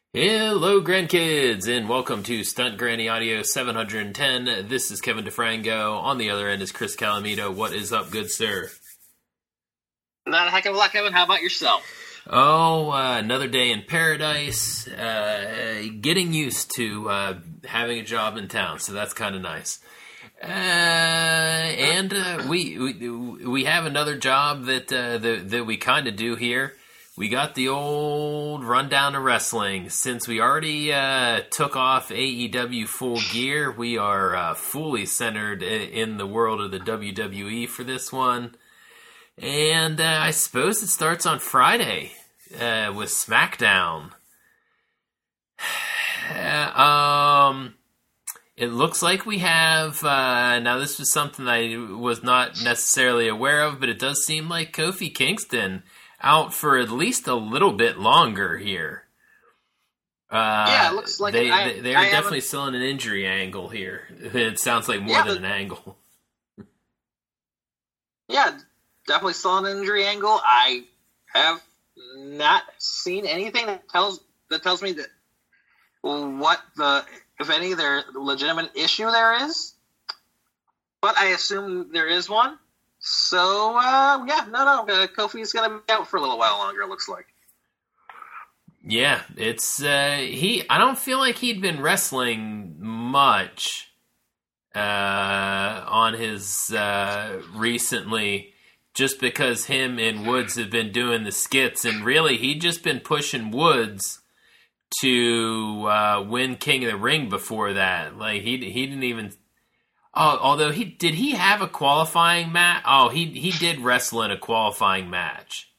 Hello, grandkids, and welcome to Stunt Granny Audio 710. This is Kevin DeFrango. On the other end is Chris Calamito. What is up, good sir? Not a heck of a lot, Kevin. How about yourself? Oh, another day in paradise. Getting used to having a job in town, so that's kind of nice. We have another job that we kind of do here. We got the old rundown of wrestling. Since we already took off AEW Full Gear, we are fully centered in the world of the WWE for this one. And I suppose it starts on Friday with SmackDown. It looks like we have... now, this was something I was not necessarily aware of, but it does seem like Kofi Kingston out for at least a little bit longer here. Yeah, it looks like they are definitely still in an injury angle here. It sounds like more than an angle. Yeah, definitely still an injury angle. I have not seen anything that tells me that what the, if any, their legitimate issue there is. But I assume there is one. So, Kofi's going to be out for a little while longer, it looks like. Yeah, it's, I don't feel like he'd been wrestling much, on his, recently, just because him and Woods have been doing the skits, and really, he'd just been pushing Woods to, win King of the Ring before that. Like, he didn't even... Oh, although did he have a qualifying match? Oh, he did wrestle in a qualifying match.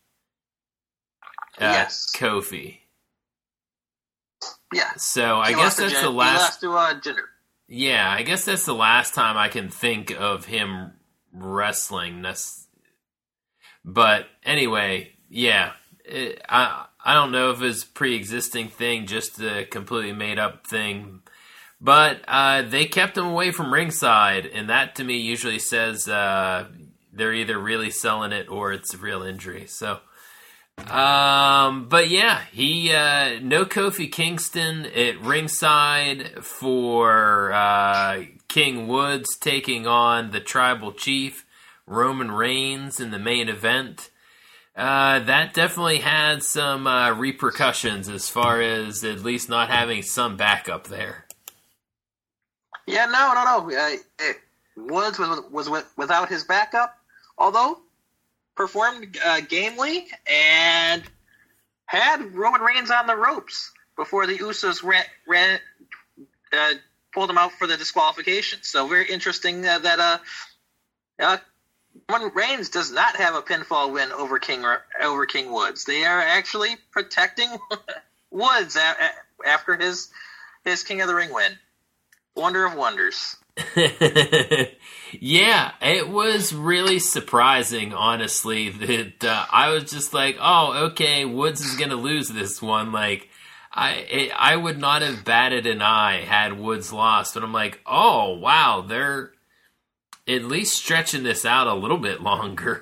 Yes, Kofi. Yeah. So I guess that's the last. He lost to Jinder. Yeah, I guess that's the last time I can think of him wrestling. But anyway, yeah, I don't know if it's a pre-existing thing, just a completely made up thing. But they kept him away from ringside, and that to me usually says they're either really selling it or it's a real injury. So, but yeah, he no Kofi Kingston at ringside for King Woods taking on the Tribal Chief Roman Reigns in the main event. That definitely had some repercussions as far as at least not having some backup there. Yeah, no. Woods was without his backup, although performed gamely and had Roman Reigns on the ropes before the Usos pulled him out for the disqualification. So very interesting that Roman Reigns does not have a pinfall win over King Woods. They are actually protecting Woods after his King of the Ring win. Wonder of wonders. Yeah, it was really surprising, honestly, that I was just like, oh, okay, Woods is going to lose this one. Like, I would not have batted an eye had Woods lost. But I'm like, oh, wow, they're at least stretching this out a little bit longer.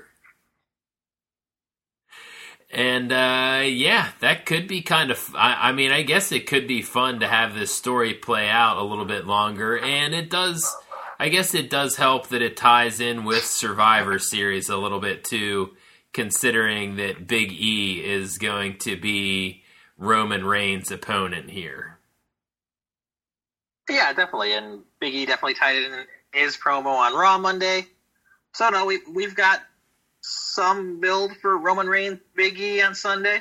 And, yeah, that could be kind of... I mean, I guess it could be fun to have this story play out a little bit longer. And it does... I guess it does help that it ties in with Survivor Series a little bit, too, considering that Big E is going to be Roman Reigns' opponent here. Yeah, definitely. And Big E definitely tied it in his promo on Raw Monday. So, no, we've got some build for Roman Reigns, Big E on Sunday.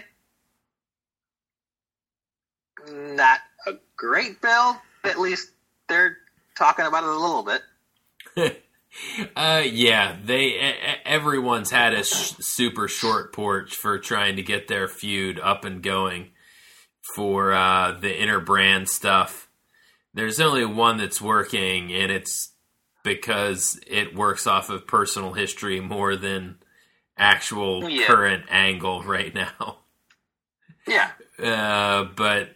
Not a great build. At least they're talking about it a little bit. Yeah, everyone's had a super short porch for trying to get their feud up and going for the interbrand stuff. There's only one that's working, and it's because it works off of personal history more than actual current angle right now. Yeah. But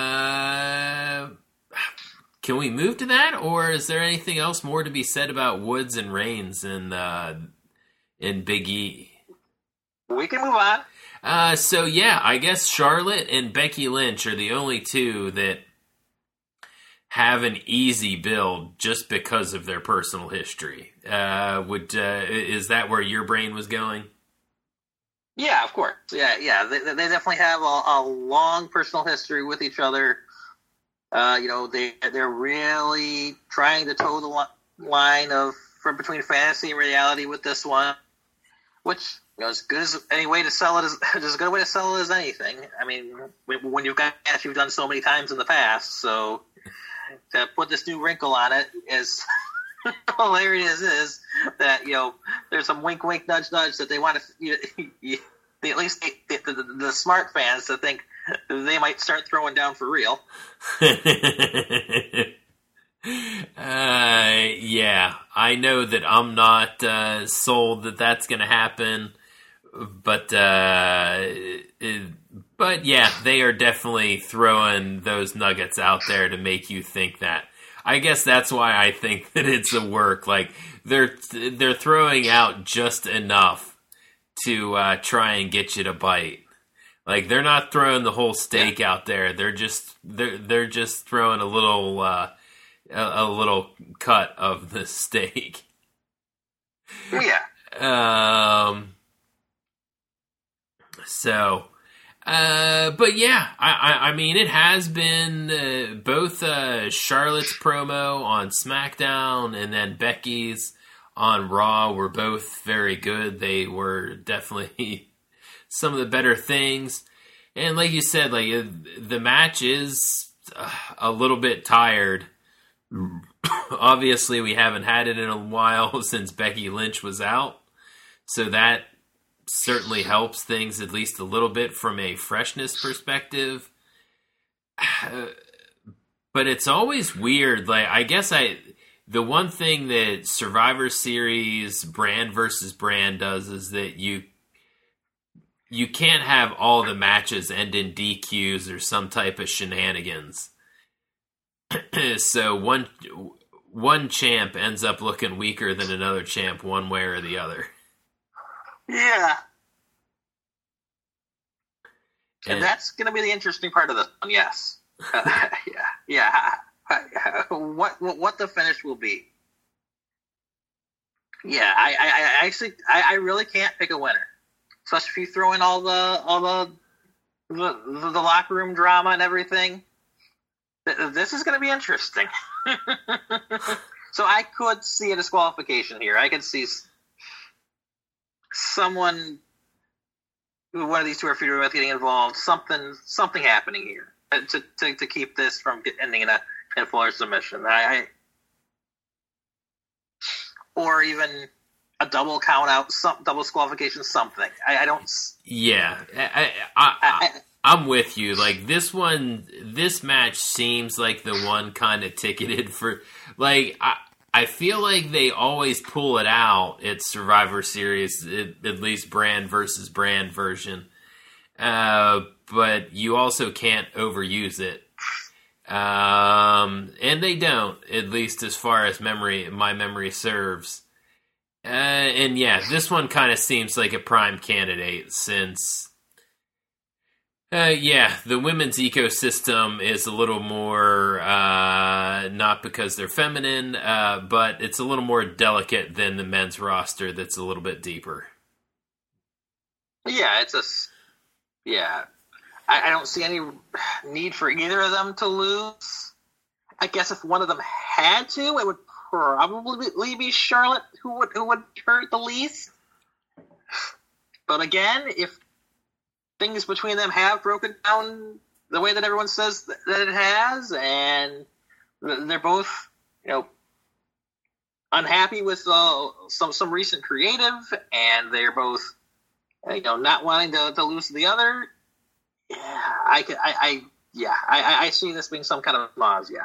can we move to that, or is there anything else more to be said about Woods and Reigns and Big E? We can move on. So yeah, I guess Charlotte and Becky Lynch are the only two that have an easy build just because of their personal history. Is that where your brain was going? Yeah, of course. Yeah. They definitely have a long personal history with each other. They're really trying to toe the line from between fantasy and reality with this one, which as good as any way to sell it is as good a way to sell it as anything. I mean, when you've got a match you've done so many times in the past, so to put this new wrinkle on it is hilarious. Is that there's some wink, nudge, nudge that they want to at least the smart fans to think they might start throwing down for real. Yeah, I know that I'm not sold that that's going to happen, but yeah, they are definitely throwing those nuggets out there to make you think that. I guess that's why I think that it's a work. Like they're throwing out just enough to try and get you to bite. Like they're not throwing the whole steak out there. They're just throwing a little cut of the steak. Yeah. But yeah, I mean, it has been both Charlotte's promo on SmackDown and then Becky's on Raw were both very good. They were definitely some of the better things. And like you said, like the match is a little bit tired. Obviously, we haven't had it in a while since Becky Lynch was out. So that certainly helps things at least a little bit from a freshness perspective. But it's always weird. Like, I guess the one thing that Survivor Series brand versus brand does is that you can't have all the matches end in DQs or some type of shenanigans. So one champ ends up looking weaker than another champ one way or the other. Yeah. And that's going to be the interesting part of this one, yes. Yeah. What the finish will be. Yeah, I really can't pick a winner. Especially if you throw in all the locker room drama and everything. This is going to be interesting. So I could see a disqualification here. I could see one of these two are feuding with getting involved. Something happening here to keep this from ending in a pinfall or submission. Or even a double count out, double disqualification, something. I don't. Yeah, I'm with you. Like this match seems like the one kind of ticketed for. Like I feel like they always pull it out at Survivor Series, at least brand versus brand version. But you also can't overuse it. And they don't, at least as far as my memory serves. And yeah, this one kind of seems like a prime candidate since, the women's ecosystem is a little more, not because they're feminine, but it's a little more delicate than the men's roster that's a little bit deeper. Yeah, I don't see any need for either of them to lose. I guess if one of them had to, it would probably be Charlotte who would hurt the least. But again, if things between them have broken down the way that everyone says that it has, and they're both, unhappy with some recent creative, and they're both, not wanting to lose to the other. Yeah, I see this being some kind of nausea.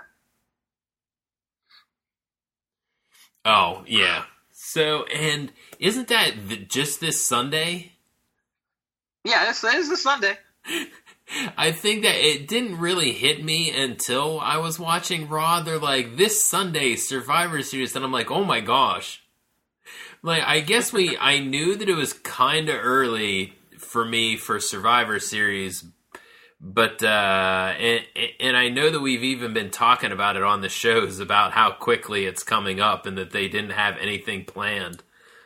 Oh, yeah. So, and isn't that just this Sunday? Yeah, that is this Sunday. I think that it didn't really hit me until I was watching Raw. They're like, this Sunday, Survivor Series. And I'm like, oh my gosh. Like, I guess I knew that it was kind of early for me for Survivor Series. But and I know that we've even been talking about it on the shows about how quickly it's coming up and that they didn't have anything planned.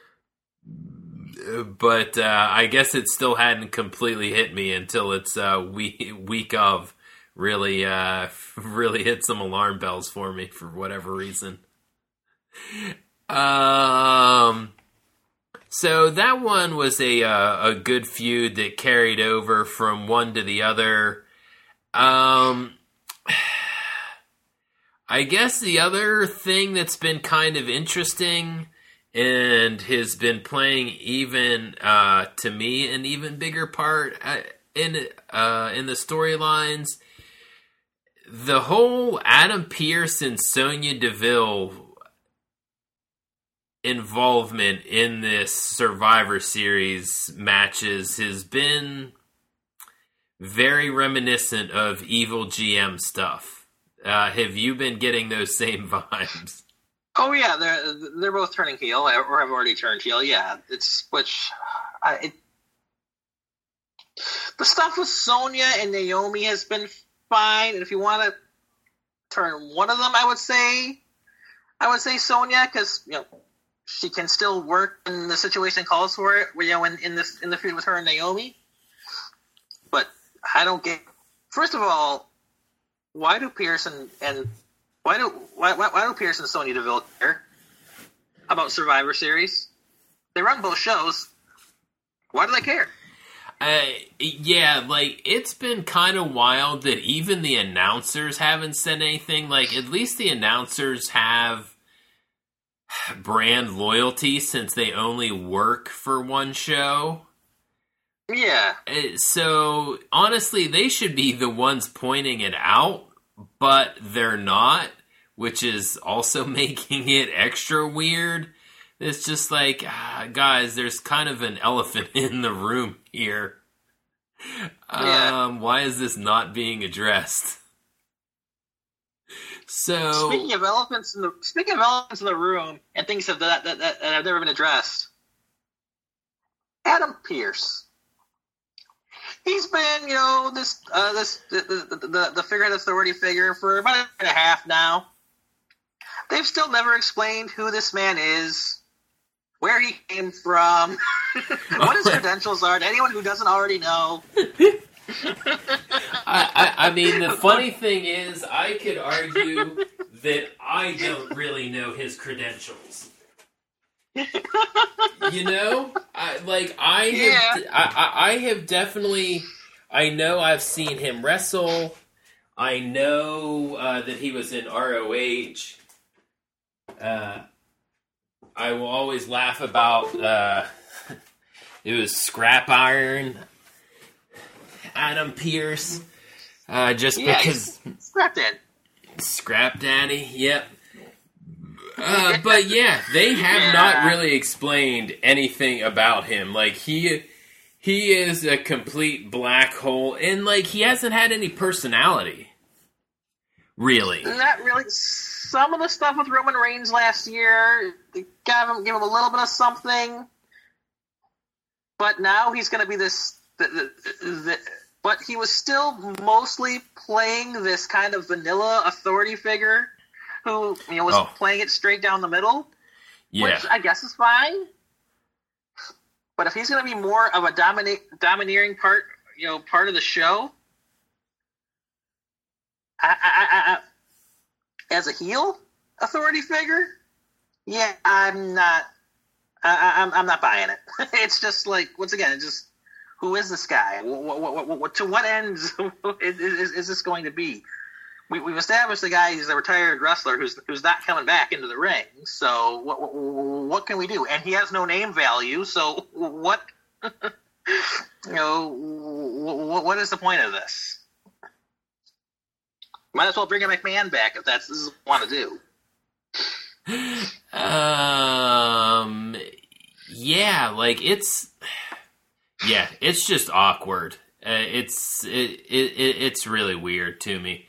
But I guess it still hadn't completely hit me until it's week of really hit some alarm bells for me for whatever reason. So that one was a good feud that carried over from one to the other. I guess the other thing that's been kind of interesting and has been playing even to me an even bigger part in the storylines, the whole Adam Pearce and Sonya Deville involvement in this Survivor Series matches has been very reminiscent of evil GM stuff. Have you been getting those same vibes? Oh yeah, they're both turning heel or have already turned heel. Yeah, the stuff with Sonya and Naomi has been fine. And if you want to turn one of them, I would say Sonya, because she can still work when the situation calls for it. In the feud with her and Naomi. But I don't get. First of all, why do Pearce and why do Pearce and Sonya Deville care about Survivor Series? They run both shows. Why do they care? Yeah, it's been kind of wild that even the announcers haven't said anything. At least the announcers have brand loyalty since they only work for one show. Yeah. So, honestly, they should be the ones pointing it out, but they're not, which is also making it extra weird. It's just guys, there's kind of an elephant in the room here. Why is this not being addressed? So speaking of elephants in the room and things that have never been addressed, Adam Pearce. He's been, the figurehead authority figure for about a year and a half now. They've still never explained who this man is, where he came from, what his credentials are to anyone who doesn't already know. I mean, the funny thing is, I could argue that I don't really know his credentials. I have definitely. I know I've seen him wrestle. I know that he was in ROH. I will always laugh about. It was Scrap Iron, Adam Pearce. Because Scrap Daddy. Yep. But yeah, they have not really explained anything about him. He is a complete black hole, and he hasn't had any personality. Really, not really. Some of the stuff with Roman Reigns last year gave him a little bit of something, but now he's going to be this. But he was still mostly playing this kind of vanilla authority figure who was playing it straight down the middle, which I guess is fine. But if he's going to be more of a domineering part of the show, I as a heel authority figure, I'm not buying it. It's just once again, who is this guy? What to what ends is this going to be? We've established the guy is a retired wrestler who's not coming back into the ring. So what can we do? And he has no name value. So what what is the point of this? Might as well bring a McMahon back if that's what you want to do. It's just awkward. It's really weird to me.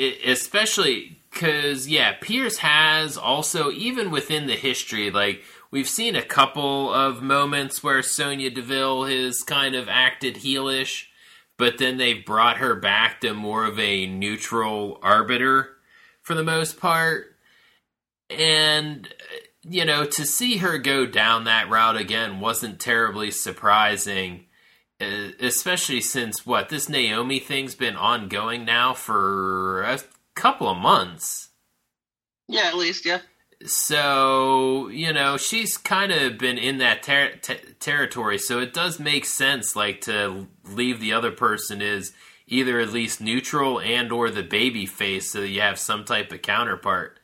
Especially because, Pearce has also, even within the history, we've seen a couple of moments where Sonya Deville has kind of acted heelish, but then they've brought her back to more of a neutral arbiter for the most part. And, you know, to see her go down that route again wasn't terribly surprising, especially since, this Naomi thing's been ongoing now for a couple of months. Yeah, at least, yeah. So, you know, she's kind of been in that territory, so it does make sense, like, to leave the other person is either at least neutral and or the baby face so that you have some type of counterpart.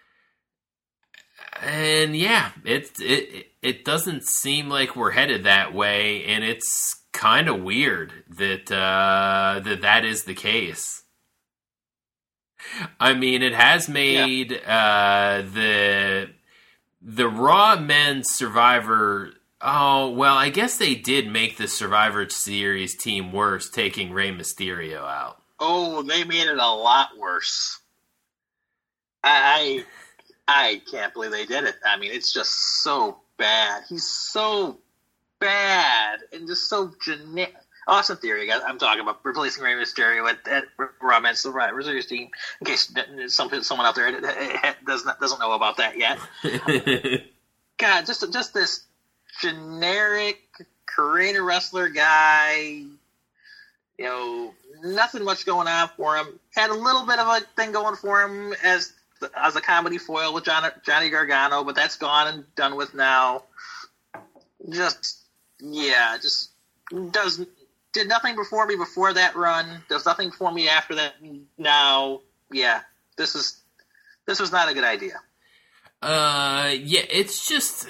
And, yeah, it doesn't seem like we're headed that way, and it's kind of weird that that is the case. I mean, it has made the Raw Men's Survivor. Oh, well, I guess they did make the Survivor Series team worse, taking Rey Mysterio out. Oh, they made it a lot worse. I can't believe they did it. I mean, it's just so bad. He's so bad and just so generic. Austin Theory, guys. I'm talking about replacing Rey Mysterio at Raw Men's Survivor Series team. In case someone out there doesn't know about that yet. God, just this generic creator wrestler guy. You know, nothing much going on for him. Had a little bit of a thing going for him as a comedy foil with Johnny Gargano, but that's gone and done with now. Did nothing before me before that run. Does nothing for me after that now. Yeah, this was not a good idea. Yeah, it's just...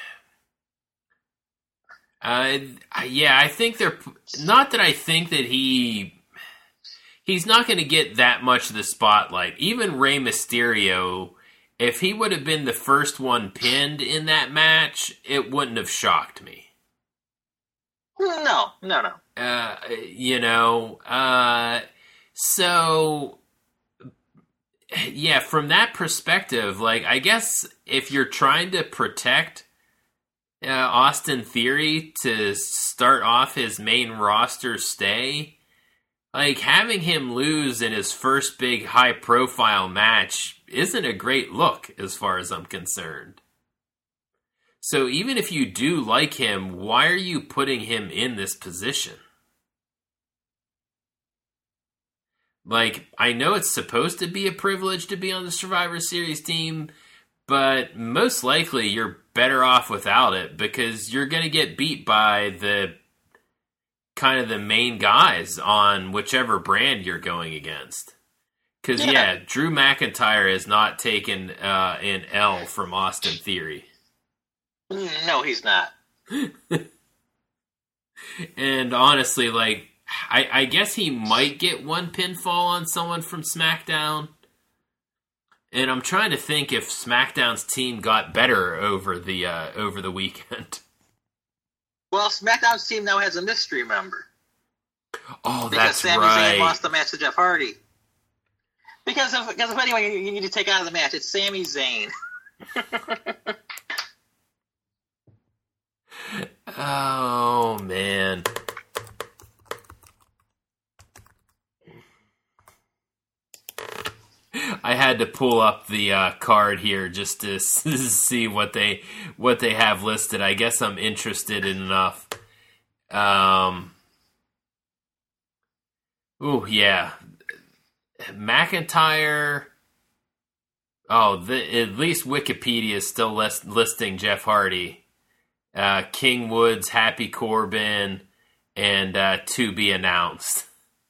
I think they're... Not that I think that he's not going to get that much of the spotlight. Even Rey Mysterio, if he would have been the first one pinned in that match, it wouldn't have shocked me. No. So, yeah, from that perspective, like, I guess if you're trying to protect Austin Theory to start off his main roster stay, like, having him lose in his first big high-profile match isn't a great look, as far as I'm concerned. So even if you do like him, why are you putting him in this position? Like, I know it's supposed to be a privilege to be on the Survivor Series team, but most likely you're better off without it because you're going to get beat by the kind of the main guys on whichever brand you're going against. Because, yeah, Drew McIntyre has not taken an L from Austin Theory. No, he's not. And honestly, like, I guess he might get one pinfall on someone from SmackDown. And I'm trying to think if SmackDown's team got better over the weekend. Well, SmackDown's team now has a mystery member. Oh, because that's right. Because Sami Zayn lost the match to Jeff Hardy. Because if anyone you need to take out of the match, it's Sami Zayn. Oh, man. I had to pull up the card here just to see what they have listed. I guess I'm interested enough. Oh, yeah. McIntyre. Oh, at least Wikipedia is still listing Jeff Hardy. King Woods, Happy Corbin, and to be announced.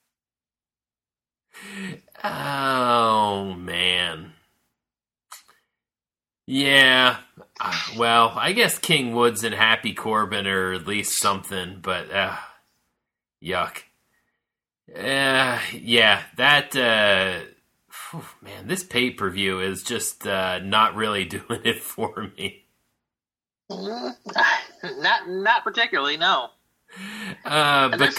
Oh, man. Yeah. Well, I guess King Woods and Happy Corbin are at least something, but yuck. Yeah, that... man, this pay-per-view is just not really doing it for me. Not particularly, no. There's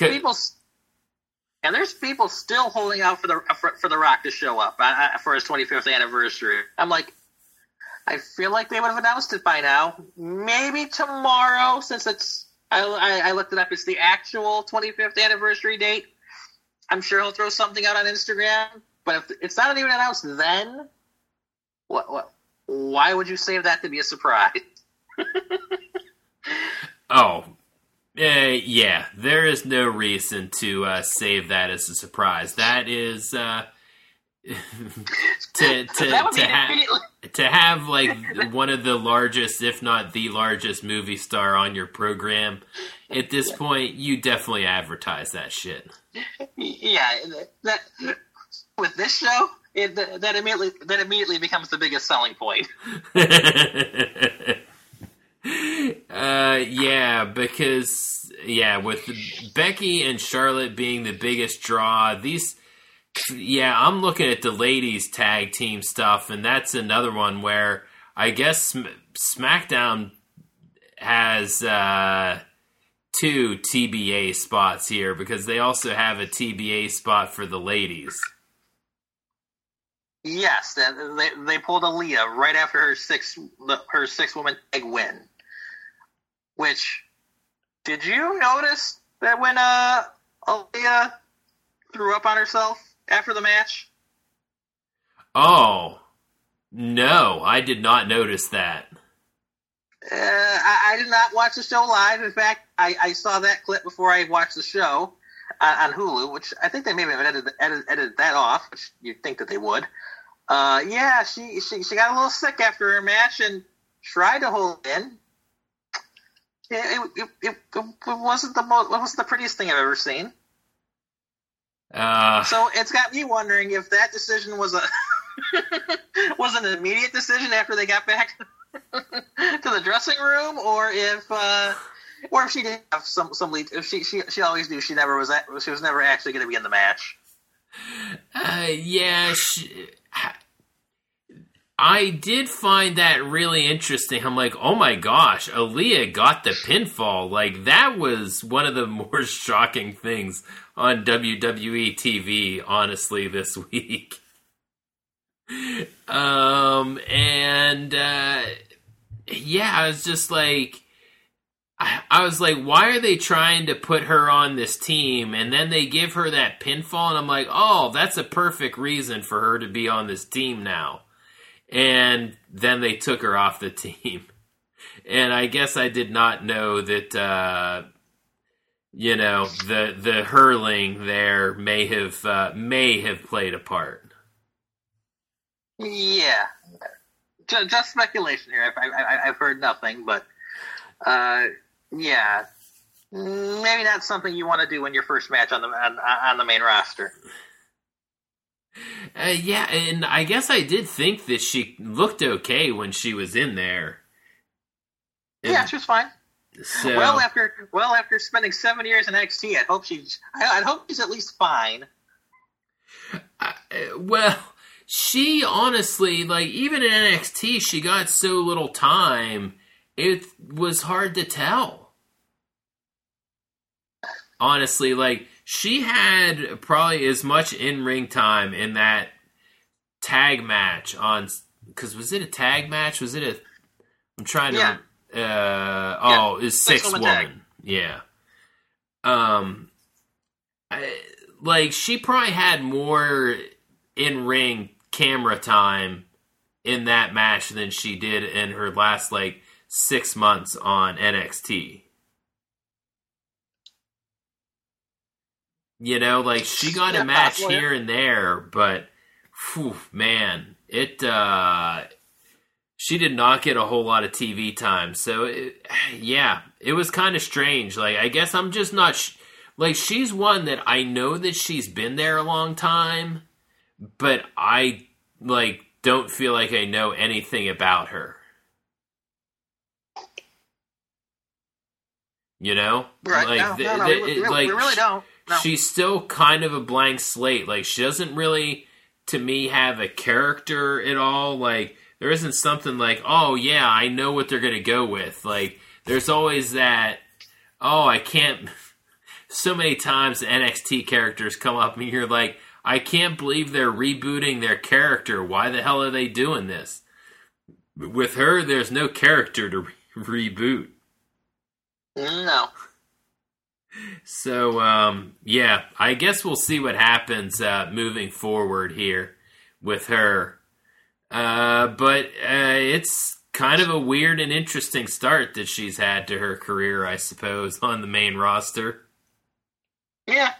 people still holding out for the Rock to show up for his 25th anniversary. I'm like, I feel like they would have announced it by now. Maybe tomorrow, since it's I looked it up. It's the actual 25th anniversary date. I'm sure he'll throw something out on Instagram. But if it's not even announced then, what? Why would you save that to be a surprise? Oh, yeah. There is no reason to save that as a surprise. That is to have like one of the largest, if not the largest, movie star on your program. At this point, you definitely advertise that shit. Yeah, that with this show, that immediately becomes the biggest selling point. Yeah, because with Becky and Charlotte being the biggest draw, I'm looking at the ladies tag team stuff, and that's another one where I guess SmackDown has 2 TBA spots here because they also have a TBA spot for the ladies. Yes, they pulled Aaliyah right after her 6-woman tag win. Which, did you notice that when Aaliyah threw up on herself after the match? Oh, no, I did not notice that. I did not watch the show live. In fact, I saw that clip before I watched the show on Hulu, which I think they maybe have edited that off, which you'd think that they would. She got a little sick after her match and tried to hold it in. It wasn't the prettiest thing I've ever seen. So it's got me wondering if that decision was was an immediate decision after they got back to the dressing room, or if she did have some lead. If she always knew she was never actually going to be in the match. I did find that really interesting. I'm like, oh my gosh, Aaliyah got the pinfall. Like, that was one of the more shocking things on WWE TV, honestly, this week. I was just like, I was like, why are they trying to put her on this team? And then they give her that pinfall, and I'm like, oh, that's a perfect reason for her to be on this team now. And then they took her off the team. And I guess I did not know that, the hurling there may have played a part. Yeah. Just speculation here. I've heard nothing, but, maybe not something you want to do in your first match on the main roster. And I guess I did think that she looked okay when she was in there. Yeah, she was fine. So, well, after spending 7 years in NXT, I hope she's at least fine. She honestly, like, even in NXT, she got so little time, it was hard to tell. Honestly, like, she had probably as much in-ring time in that tag match because was it a tag match? Was it I'm trying to, it's 6-woman. Yeah. She probably had more in-ring camera time in that match than she did in her last, 6 months on NXT. She got a match here and there, but, man, she did not get a whole lot of TV time. So, it was kind of strange. I guess I'm just not, she's one that I know that she's been there a long time, but I, don't feel like I know anything about her. You know? Right. We really don't. No. She's still kind of a blank slate. She doesn't really, to me, have a character at all. There isn't something like, oh, yeah, I know what they're going to go with. There's always that, oh, I can't... So many times the NXT characters come up and you're like, I can't believe they're rebooting their character. Why the hell are they doing this? With her, there's no character to reboot. No. So, yeah, I guess we'll see what happens moving forward here with her. But it's kind of a weird and interesting start that she's had to her career, I suppose, on the main roster. Yeah.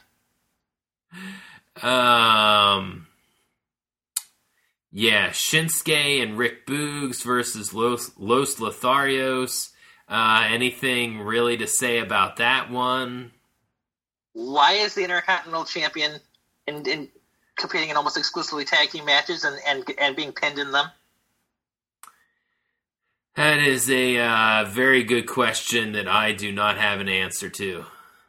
Yeah, Shinsuke and Rick Boogs versus Los Lotharios. Anything really to say about that one? Why is the Intercontinental Champion in competing in almost exclusively tag team matches and being pinned in them? That is a very good question that I do not have an answer to.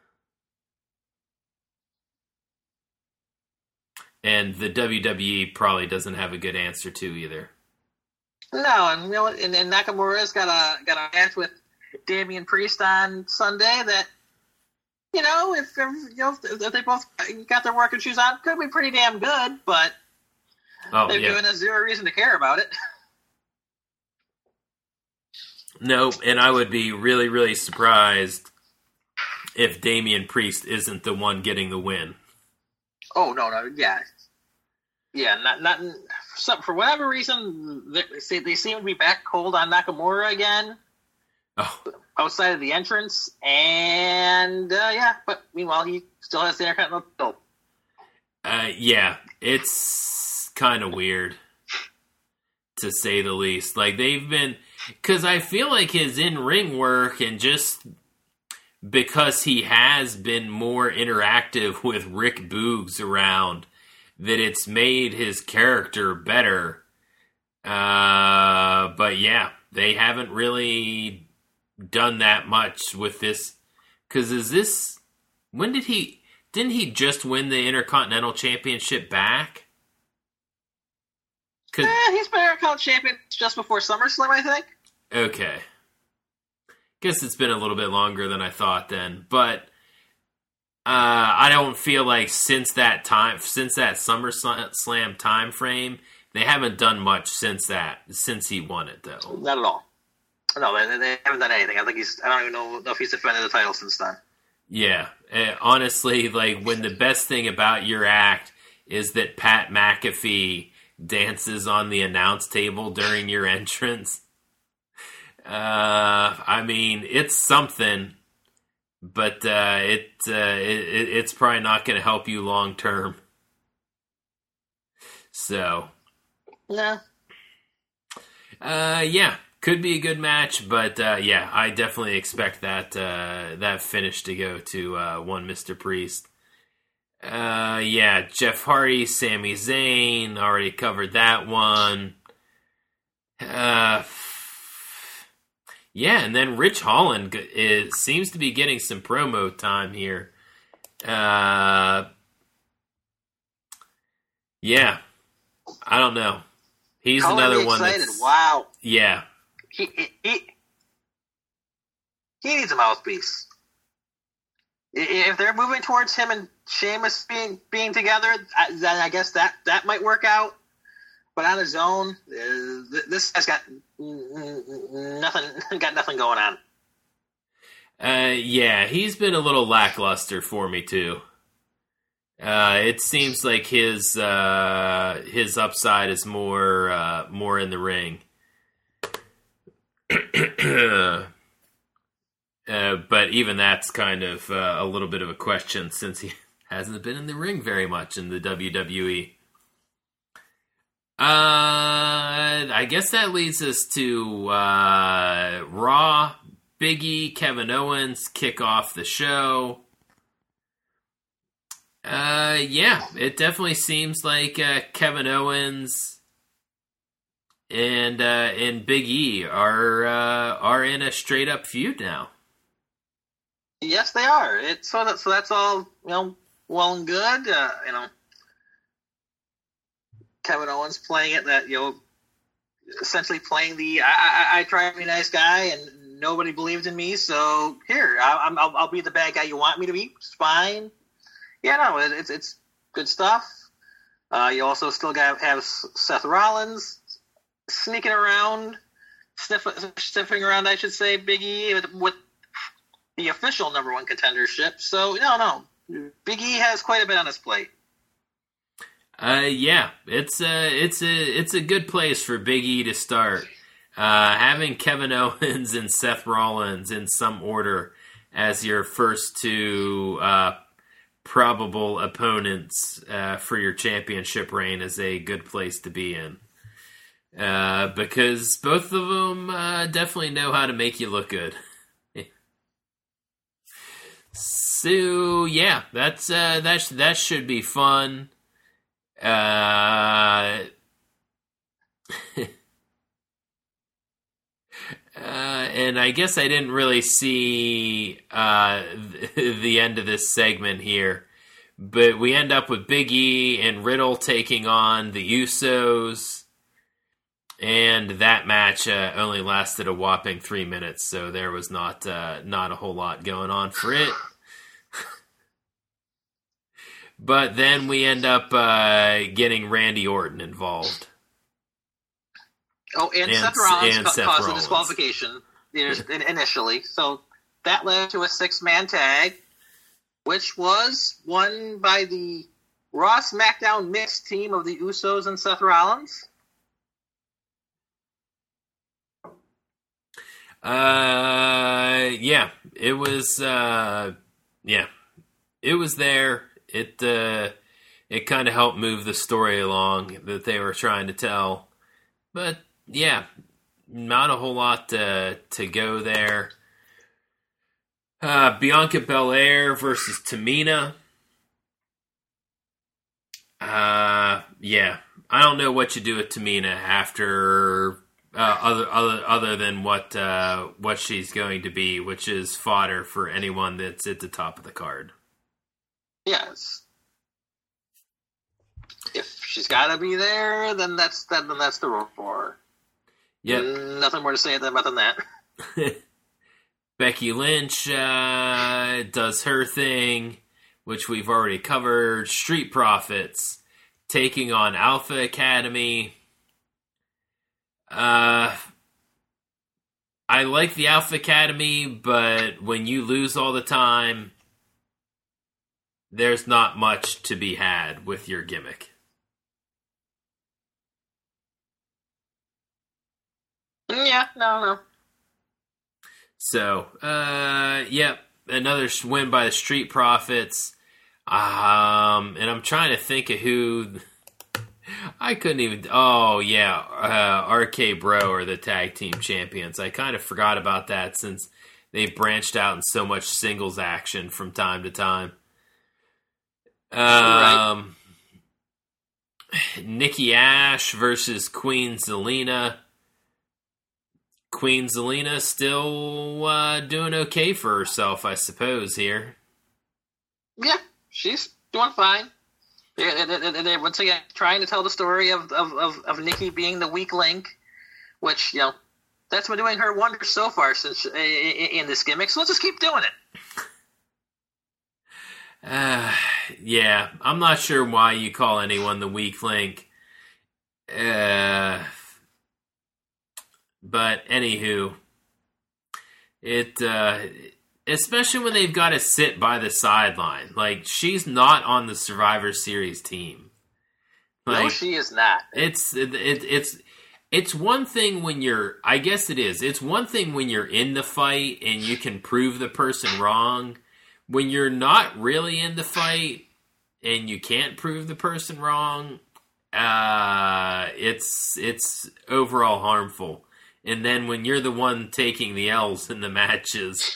And the WWE probably doesn't have a good answer to either. No, and Nakamura's got a match with Damian Priest on Sunday that, if they both got their working shoes on, could be pretty damn good, but they've given us zero reason to care about it. No, and I would be really, really surprised if Damian Priest isn't the one getting the win. Oh, no, yeah. Yeah, not for whatever reason, they seem to be back cold on Nakamura again. Oh. Outside of the entrance, and but meanwhile he still has the Intercontinental belt. Yeah, it's kind of weird, to say the least. Like, they've been, because I feel like his in-ring work, and just because he has been more interactive with Rick Boogs around, that it's made his character better. But yeah, they haven't really done that much with this. Because didn't he just win the Intercontinental Championship back? He's been Intercontinental Champion just before SummerSlam, I think. Okay. Guess it's been a little bit longer than I thought then. But I don't feel like since that SummerSlam time frame, they haven't done much since he won it, though. Not at all. No, they haven't done anything. I don't even know if he's defended the title since then. Yeah. Honestly, like, when the best thing about your act is that Pat McAfee dances on the announce table during your entrance, I mean, it's something, but it's probably not going to help you long term. So, no. Yeah, could be a good match, but yeah, I definitely expect that finish to go to one Mr. Priest. Yeah, Jeff Hardy, Sami Zayn, already covered that one. Yeah, and then Rich Holland seems to be getting some promo time here. Yeah, I don't know. He's another one that's... Wow. Yeah. He needs a mouthpiece. If they're moving towards him and Sheamus being together, then I guess that might work out. But on his own, this guy's got nothing going on. Yeah, he's been a little lackluster for me too. It seems like his upside is more in the ring. But even that's kind of a little bit of a question, since he hasn't been in the ring very much in the WWE. I guess that leads us to Raw. Big E, Kevin Owens kick off the show. Yeah, it definitely seems like Kevin Owens and Big E are in a straight up feud now. Yes, they are. So that's all, well and good. Kevin Owens playing it that, essentially playing the I try to be a nice guy and nobody believed in me, so here I'll be the bad guy you want me to be. It's fine. Yeah, no, it's good stuff. You also still have Seth Rollins sneaking around sniffing around, I should say, Big E with the official number one contendership. So no, Big E has quite a bit on his plate. Yeah, it's a good place for Big E to start. Having Kevin Owens and Seth Rollins in some order as your first two probable opponents for your championship reign is a good place to be in. Because both of them definitely know how to make you look good. So yeah, that should be fun. And I guess I didn't really see the end of this segment here, but we end up with Big E and Riddle taking on the Usos, and that match only lasted a whopping 3 minutes, so there was not a whole lot going on for it. But then we end up getting Randy Orton involved. Oh, and Seth Rollins caused a disqualification initially. So that led to a 6-man tag, which was won by the Raw SmackDown mixed team of the Usos and Seth Rollins. Yeah, it was. It was there. It kind of helped move the story along that they were trying to tell, but yeah, not a whole lot to go there. Bianca Belair versus Tamina. Yeah, I don't know what you do with Tamina after other than what she's going to be, which is fodder for anyone that's at the top of the card. Yes. If she's got to be there, then that's the role for her. Yep. Nothing more to say about than that. Becky Lynch does her thing, which we've already covered. Street Profits taking on Alpha Academy. I like the Alpha Academy, but when you lose all the time, there's not much to be had with your gimmick. Yeah, no. So, yep, another win by the Street Profits. And I'm trying to think of who... I couldn't even... Oh, yeah, RK Bro are the tag team champions. I kind of forgot about that since they've branched out in so much singles action from time to time. Right. Nikki Ash versus Queen Zelina. Queen Zelina still doing okay for herself, I suppose, here. Yeah, she's doing fine. They're once again trying to tell the story of Nikki being the weak link, which, that's been doing her wonders so far since in this gimmick, so let's just keep doing it. Yeah, I'm not sure why you call anyone the weak link. But anywho, especially when they've got to sit by the sideline. Like, she's not on the Survivor Series team. Like, no, she is not. It's one thing when you're... I guess it is. It's one thing when you're in the fight and you can prove the person wrong. When you're not really in the fight and you can't prove the person wrong, it's overall harmful. And then when you're the one taking the L's in the matches,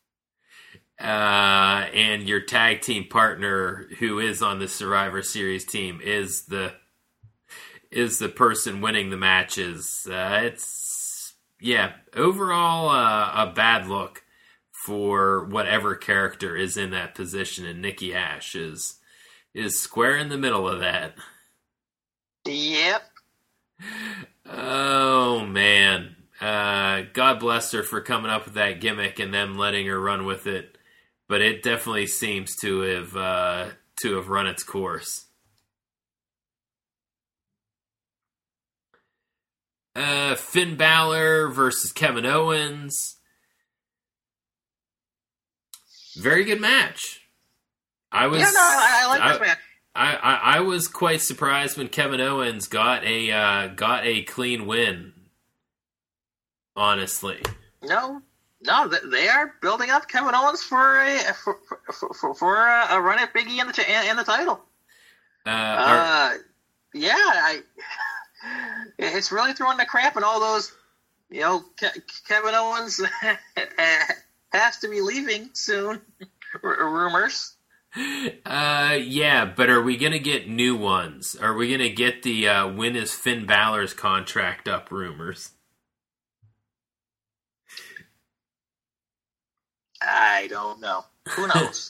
and your tag team partner who is on the Survivor Series team is the person winning the matches, it's overall a bad look for whatever character is in that position, and Nikki Ash is square in the middle of that. Yep. Oh, man. God bless her for coming up with that gimmick and them letting her run with it. But it definitely seems to have run its course. Finn Balor versus Kevin Owens. Very good match. I like this match. I was quite surprised when Kevin Owens got a clean win. Honestly, no, they are building up Kevin Owens for a run at Big E in the title. It's really throwing the crap in all those. Kevin Owens has to be leaving soon. Rumors. But are we gonna get new ones? Are we gonna get the when is Finn Balor's contract up rumors? I don't know. Who knows?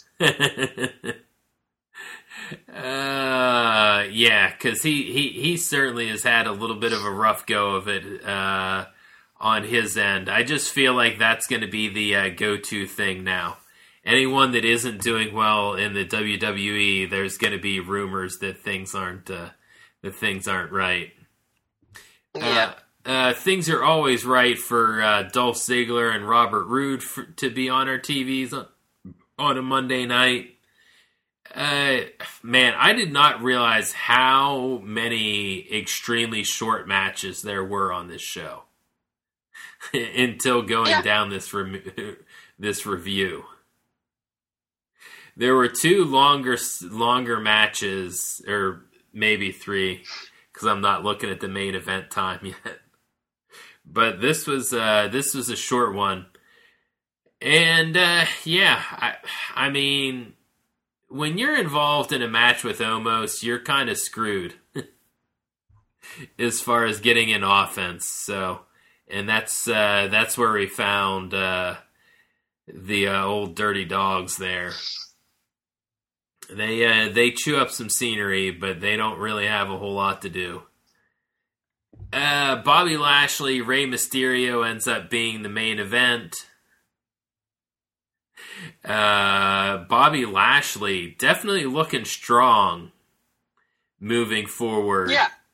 Because he certainly has had a little bit of a rough go of it on his end. I just feel like that's going to be the go-to thing now. Anyone that isn't doing well in the WWE, there's going to be rumors that things aren't right. Yeah. Things are always right for Dolph Ziggler and Robert Roode to be on our TVs on a Monday night. Man, I did not realize how many extremely short matches there were on this show until going down this review. There were 2 longer matches, or maybe 3, because I'm not looking at the main event time yet. But this was a short one, and I mean, when you're involved in a match with Omos, you're kind of screwed as far as getting in offense. So, and that's where we found the old dirty dogs there. They chew up some scenery, but they don't really have a whole lot to do. Bobby Lashley, Rey Mysterio ends up being the main event. Bobby Lashley definitely looking strong moving forward.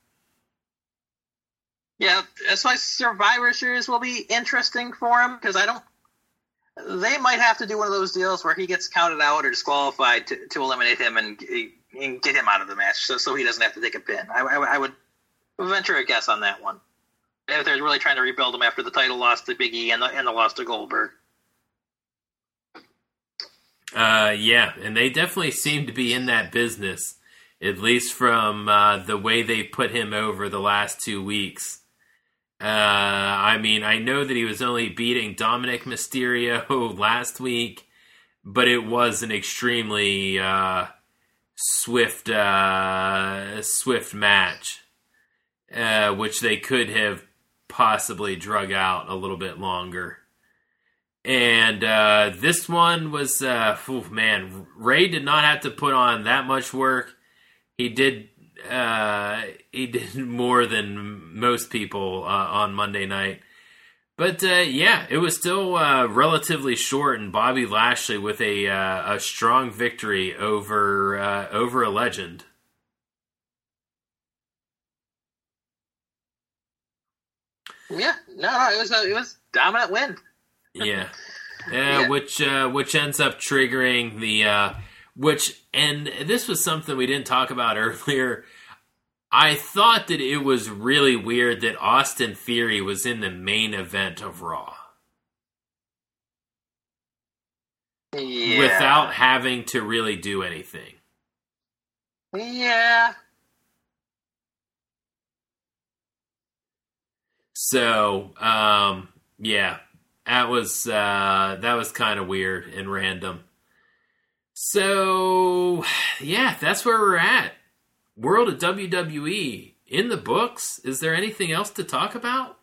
Yeah, that's why Survivor Series will be interesting for him, because they might have to do one of those deals where he gets counted out or disqualified to eliminate him and get him out of the match, so he doesn't have to take a pin. I would venture a guess on that one, if they're really trying to rebuild him after the title loss to Big E and the loss to Goldberg. And they definitely seem to be in that business, at least from the way they put him over the last 2 weeks. I mean, I know that he was only beating Dominic Mysterio last week, but it was an extremely swift match, which they could have possibly drug out a little bit longer. And this one was, Ray did not have to put on that much work. He did more than most people on Monday night. But it was still relatively short, and Bobby Lashley with a strong victory over a legend. Yeah, it was dominant win. Yeah. Which ends up triggering the and this was something we didn't talk about earlier. I thought that it was really weird that Austin Theory was in the main event of Raw. Yeah. Without having to really do anything. Yeah. So, that was kind of weird and random. So, that's where we're at. World of WWE in the books. Is there anything else to talk about?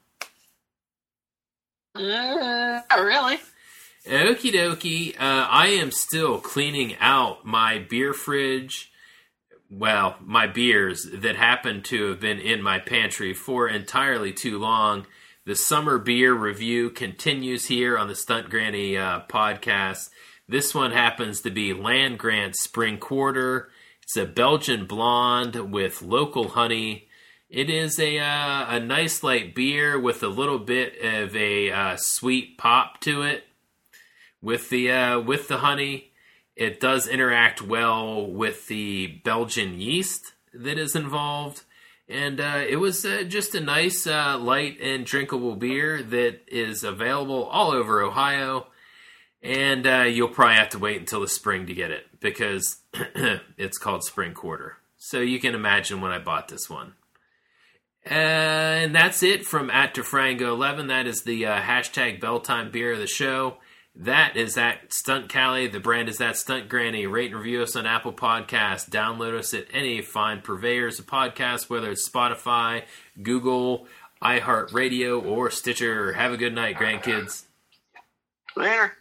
Not really. Okie dokie. I am still cleaning out my beer fridge. Well, my beers that happen to have been in my pantry for entirely too long. The summer beer review continues here on the Stunt Granny podcast. This one happens to be Land Grant Spring Quarter. It's a Belgian blonde with local honey. It is a nice light beer with a little bit of a sweet pop to it. With the honey, it does interact well with the Belgian yeast that is involved. And it was just a nice, light and drinkable beer that is available all over Ohio. And you'll probably have to wait until the spring to get it because it's called Spring Quarter. So you can imagine when I bought this one. And that's it from @DeFrango11. That is the hashtag Belltime beer of the show. That is at Stunt Callie. The brand is at Stunt Granny. Rate and review us on Apple Podcasts. Download us at any fine purveyors of podcasts, whether it's Spotify, Google, iHeartRadio, or Stitcher. Have a good night, grandkids. Later.